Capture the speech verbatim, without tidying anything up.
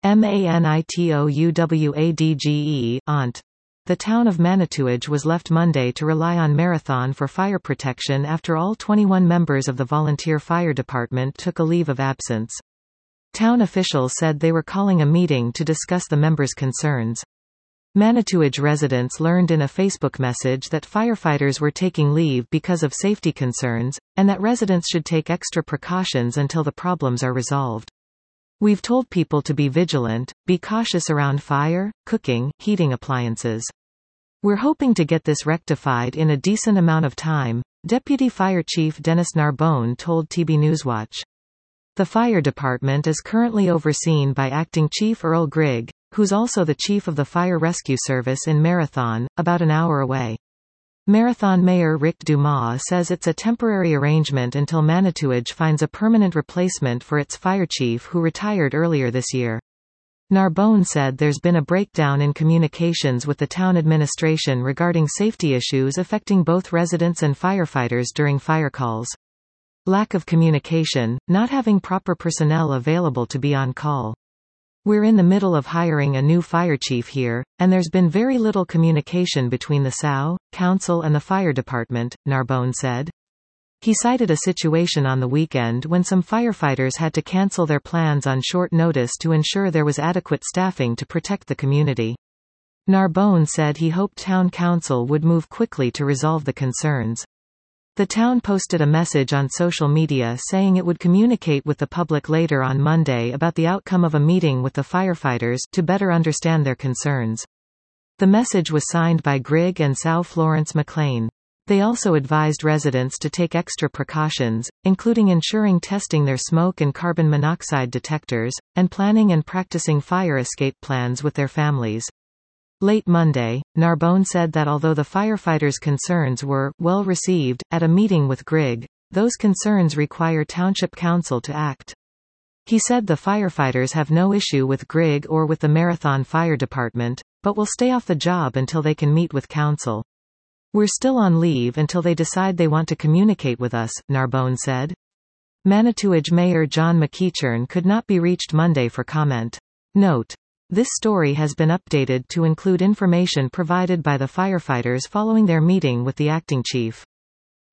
MANITOUWADGE, aunt. The town of Manitouwadge was left Monday to rely on Marathon for fire protection after all twenty-one members of the volunteer fire department took a leave of absence. Town officials said they were calling a meeting to discuss the members' concerns. Manitouwadge residents learned in a Facebook message that firefighters were taking leave because of safety concerns, and that residents should take extra precautions until the problems are resolved. We've told people to be vigilant, be cautious around fire, cooking, heating appliances. We're hoping to get this rectified in a decent amount of time, Deputy Fire Chief Dennis Narbonne told T B Newswatch. The fire department is currently overseen by Acting Chief Earl Grigg, who's also the chief of the Fire Rescue Service in Marathon, about an hour away. Marathon Mayor Rick Dumas says it's a temporary arrangement until Manitouwadge finds a permanent replacement for its fire chief who retired earlier this year. Narbonne said there's been a breakdown in communications with the town administration regarding safety issues affecting both residents and firefighters during fire calls. Lack of communication, not having proper personnel available to be on call. We're in the middle of hiring a new fire chief here, and there's been very little communication between the S O U, council and the fire department, Narbonne said. He cited a situation on the weekend when some firefighters had to cancel their plans on short notice to ensure there was adequate staffing to protect the community. Narbonne said he hoped town council would move quickly to resolve the concerns. The town posted a message on social media saying it would communicate with the public later on Monday about the outcome of a meeting with the firefighters to better understand their concerns. The message was signed by Grigg and S O U Florence McLean. They also advised residents to take extra precautions, including ensuring testing their smoke and carbon monoxide detectors, and planning and practicing fire escape plans with their families. Late Monday, Narbonne said that although the firefighters' concerns were well received at a meeting with Grigg, those concerns require Township Council to act. He said the firefighters have no issue with Grigg or with the Marathon Fire Department, but will stay off the job until they can meet with council. We're still on leave until they decide they want to communicate with us, Narbonne said. Manitouwadge Mayor John McEachern could not be reached Monday for comment. Note: this story has been updated to include information provided by the firefighters following their meeting with the acting chief.